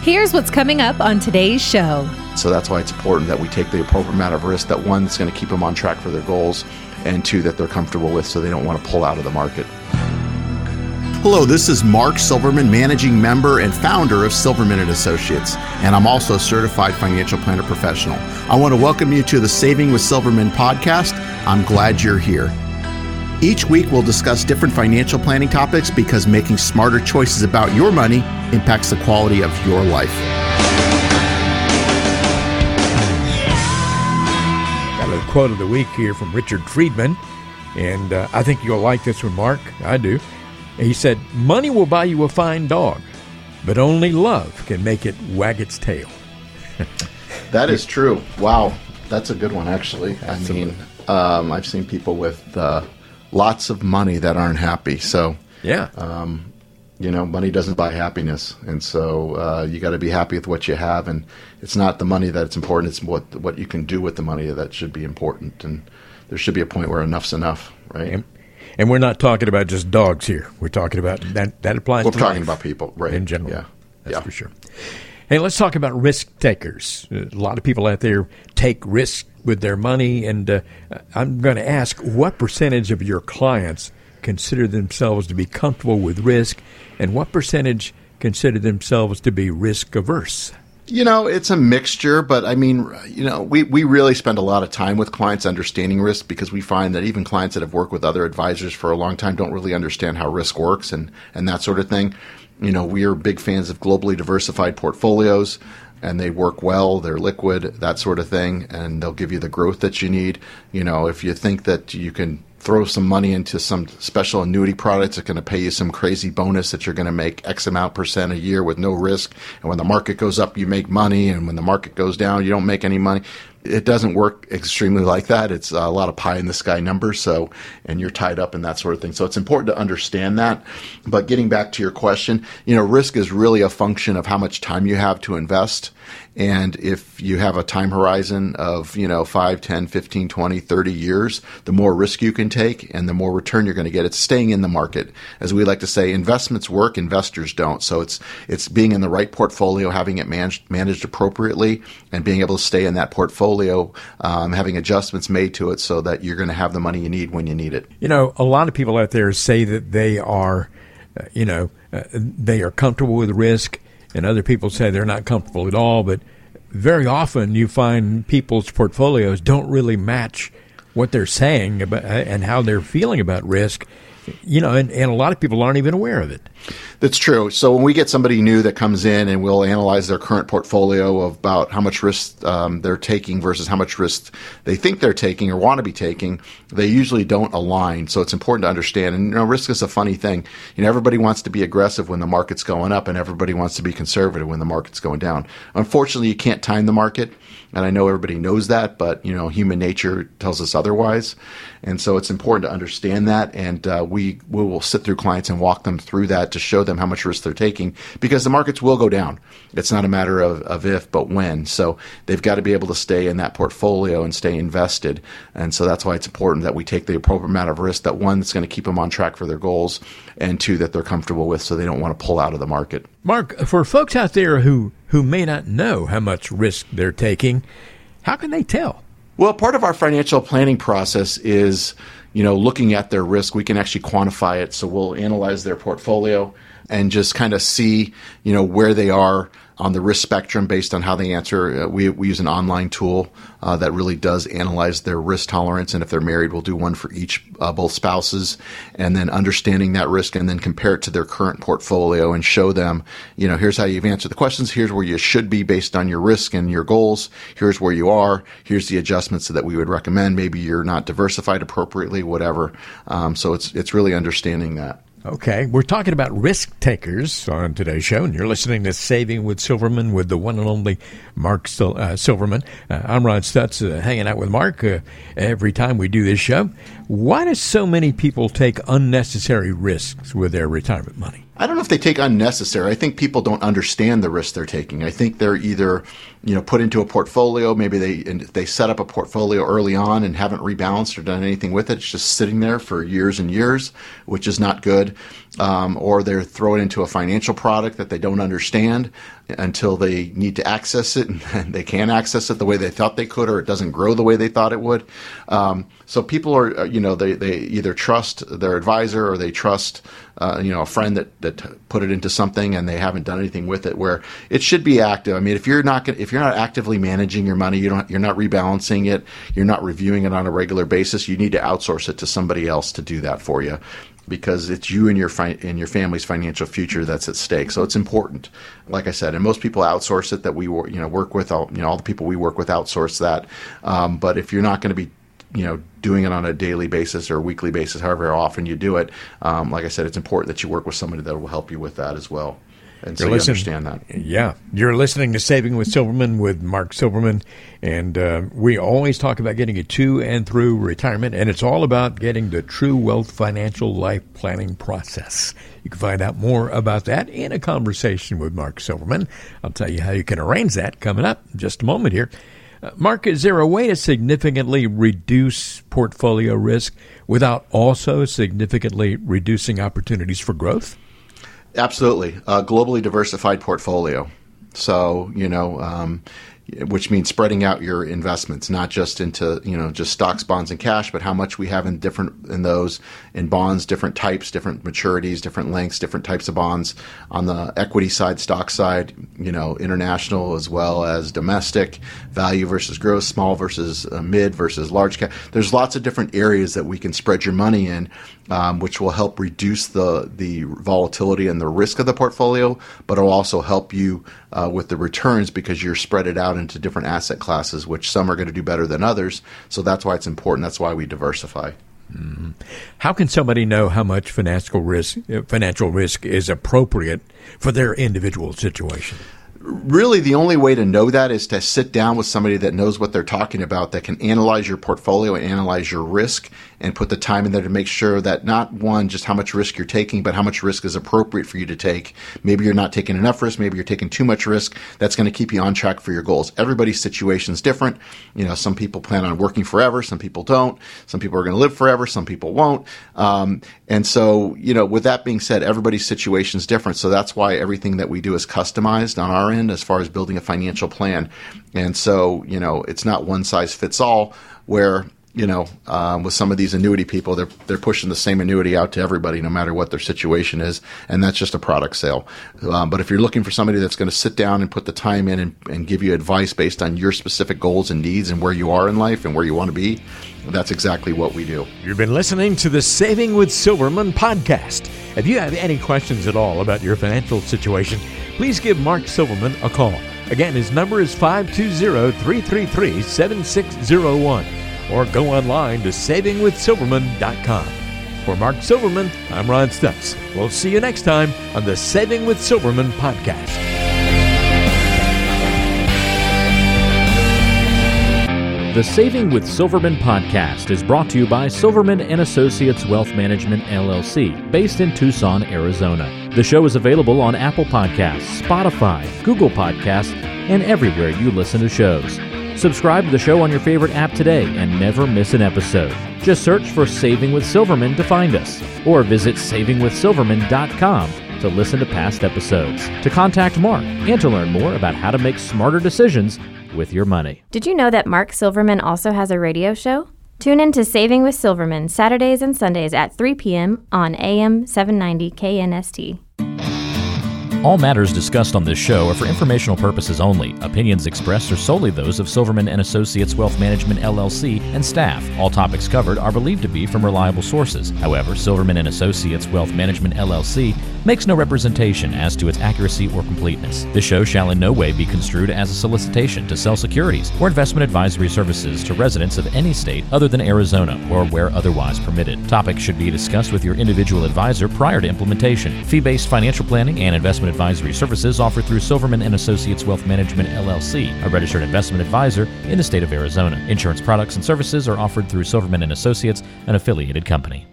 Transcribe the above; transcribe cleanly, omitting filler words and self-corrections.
Here's what's coming up on today's show. So that's why it's important that we take the appropriate amount of risk, that one, that's going to keep them on track for their goals, and two, that they're comfortable with so they don't want to pull out of the market. Hello, this is Mark Silverman, managing member and founder of Silverman & Associates, and I'm also a certified financial planner professional. I want to welcome you to the Saving with Silverman podcast. I'm glad you're here. Each week, we'll discuss different financial planning topics because making smarter choices about your money impacts the quality of your life. Got a quote of the week here from Richard Friedman, and I think you'll like this one, Mark. I do. He said, "Money will buy you a fine dog, but only love can make it wag its tail." That is true. Wow. That's a good one, actually. Absolutely. I mean, I've seen people with lots of money that aren't happy. So, Yeah. Money doesn't buy happiness. And so you got to be happy with what you have. And it's not the money that's important. It's what you can do with the money that should be important. And there should be a point where enough's enough, right? And we're not talking about just dogs here. We're talking about that applies We're to talking life about people, right? in general. Yeah. That's for sure. Hey, let's talk about risk takers. A lot of people out there take risks with their money, and I'm going to ask, what percentage of your clients consider themselves to be comfortable with risk, and what percentage consider themselves to be risk averse? It's a mixture, but I mean, we really spend a lot of time with clients understanding risk because we find that even clients that have worked with other advisors for a long time don't really understand how risk works and that sort of thing. We are big fans of globally diversified portfolios, and they work well, they're liquid, that sort of thing, and they'll give you the growth that you need. If you think that you can throw some money into some special annuity products that's going to pay you some crazy bonus that you're going to make X amount % a year with no risk, and when the market goes up, you make money, and when the market goes down, you don't make any money. It doesn't work extremely like that. It's a lot of pie in the sky numbers, and you're tied up in that sort of thing. So it's important to understand that. But getting back to your question, risk is really a function of how much time you have to invest. And if you have a time horizon of, 5, 10, 15, 20, 30 years, the more risk you can take and the more return you're going to get. It's staying in the market. As we like to say, investments work, investors don't. So it's being in the right portfolio, having it managed appropriately, and being able to stay in that portfolio, having adjustments made to it so that you're going to have the money you need when you need it. A lot of people out there say that they are, they are comfortable with risk, and other people say they're not comfortable at all. But very often you find people's portfolios don't really match what they're saying about and how they're feeling about risk. And a lot of people aren't even aware of it. That's true. So when we get somebody new that comes in and we'll analyze their current portfolio of about how much risk they're taking versus how much risk they think they're taking or want to be taking, they usually don't align. So it's important to understand. And risk is a funny thing. Everybody wants to be aggressive when the market's going up, and everybody wants to be conservative when the market's going down. Unfortunately, you can't time the market. And I know everybody knows that, but, human nature tells us otherwise. And so it's important to understand that. And we will sit through clients and walk them through that to show them how much risk they're taking, because the markets will go down. It's not a matter of if, but when. So they've got to be able to stay in that portfolio and stay invested. And so that's why it's important that we take the appropriate amount of risk, that one, that's going to keep them on track for their goals, and two, that they're comfortable with so they don't want to pull out of the market. Mark, for folks out there who may not know how much risk they're taking, how can they tell? Well, part of our financial planning process is, looking at their risk. We can actually quantify it. So we'll analyze their portfolio and just kind of see, where they are on the risk spectrum based on how they answer. We use an online tool that really does analyze their risk tolerance. And if they're married, we'll do one for each, both spouses, and then understanding that risk and then compare it to their current portfolio and show them, here's how you've answered the questions. Here's where you should be based on your risk and your goals. Here's where you are. Here's the adjustments that we would recommend. Maybe you're not diversified appropriately, whatever. So it's really understanding that. Okay, we're talking about risk takers on today's show, and you're listening to Saving with Silverman with the one and only Mark Silverman. I'm Ron Stutz, hanging out with Mark every time we do this show. Why do so many people take unnecessary risks with their retirement money? I don't know if they take unnecessary. I think people don't understand the risk they're taking. I think they're either, put into a portfolio. Maybe they set up a portfolio early on and haven't rebalanced or done anything with it. It's just sitting there for years and years, which is not good. or they're throwing it into a financial product that they don't understand until they need to access it, and they can't access it the way they thought they could, or it doesn't grow the way they thought it would. So people are, they either trust their advisor or they trust, a friend that put it into something and they haven't done anything with it. Where it should be active. I mean, if you're not actively managing your money, you're not rebalancing it, you're not reviewing it on a regular basis, you need to outsource it to somebody else to do that for you, because it's you and your family's financial future that's at stake. So it's important, like I said, and most people outsource it that we work with. All the people we work with outsource that. But if you're not going to be doing it on a daily basis or weekly basis, however often you do it, like I said, it's important that you work with somebody that will help you with that as well. And so you understand that. Yeah. You're listening to Saving with Silverman with Mark Silverman. And we always talk about getting you to and through retirement. And it's all about getting the True Wealth financial life planning process. You can find out more about that in a conversation with Mark Silverman. I'll tell you how you can arrange that coming up in just a moment here. Mark, is there a way to significantly reduce portfolio risk without also significantly reducing opportunities for growth? Absolutely. A globally diversified portfolio. So, which means spreading out your investments, not just into, just stocks, bonds, and cash, but how much we have in those, in bonds, different types, different maturities, different lengths, different types of bonds on the equity side, stock side, international as well as domestic, value versus growth, small versus mid versus large cap. There's lots of different areas that we can spread your money in, which will help reduce the volatility and the risk of the portfolio, but it'll also help you with the returns because you're spread it out into different asset classes, which some are going to do better than others. So that's why it's important. That's why we diversify. Mm-hmm. How can somebody know how much financial risk is appropriate for their individual situation? Really, the only way to know that is to sit down with somebody that knows what they're talking about, that can analyze your portfolio and analyze your risk and put the time in there to make sure that not one, just how much risk you're taking, but how much risk is appropriate for you to take. Maybe you're not taking enough risk. Maybe you're taking too much risk. That's going to keep you on track for your goals. Everybody's situation is different. Some people plan on working forever. Some people don't. Some people are going to live forever. Some people won't. And so, with that being said, everybody's situation is different. So that's why everything that we do is customized on our end as far as building a financial plan. And so, it's not one size fits all where, with some of these annuity people, they're pushing the same annuity out to everybody, no matter what their situation is. And that's just a product sale. But if you're looking for somebody that's going to sit down and put the time in and give you advice based on your specific goals and needs and where you are in life and where you want to be, that's exactly what we do. You've been listening to the Saving with Silverman podcast. If you have any questions at all about your financial situation, please give Mark Silverman a call. Again, his number is 520-333-7601. Or go online to savingwithsilverman.com. For Mark Silverman, I'm Ron Stutz. We'll see you next time on the Saving with Silverman podcast. The Saving with Silverman podcast is brought to you by Silverman & Associates Wealth Management, LLC, based in Tucson, Arizona. The show is available on Apple Podcasts, Spotify, Google Podcasts, and everywhere you listen to shows. Subscribe to the show on your favorite app today and never miss an episode. Just search for Saving with Silverman to find us, or visit savingwithsilverman.com to listen to past episodes, to contact Mark, and to learn more about how to make smarter decisions with your money. Did you know that Mark Silverman also has a radio show? Tune in to Saving with Silverman Saturdays and Sundays at 3 p.m. on AM 790 KNST. All matters discussed on this show are for informational purposes only. Opinions expressed are solely those of Silverman & Associates Wealth Management, LLC, and staff. All topics covered are believed to be from reliable sources. However, Silverman & Associates Wealth Management, LLC, makes no representation as to its accuracy or completeness. This show shall in no way be construed as a solicitation to sell securities or investment advisory services to residents of any state other than Arizona or where otherwise permitted. Topics should be discussed with your individual advisor prior to implementation. Fee-based financial planning and investment advisory services offered through Silverman & Associates Wealth Management, LLC, a registered investment advisor in the state of Arizona. Insurance products and services are offered through Silverman & Associates, an affiliated company.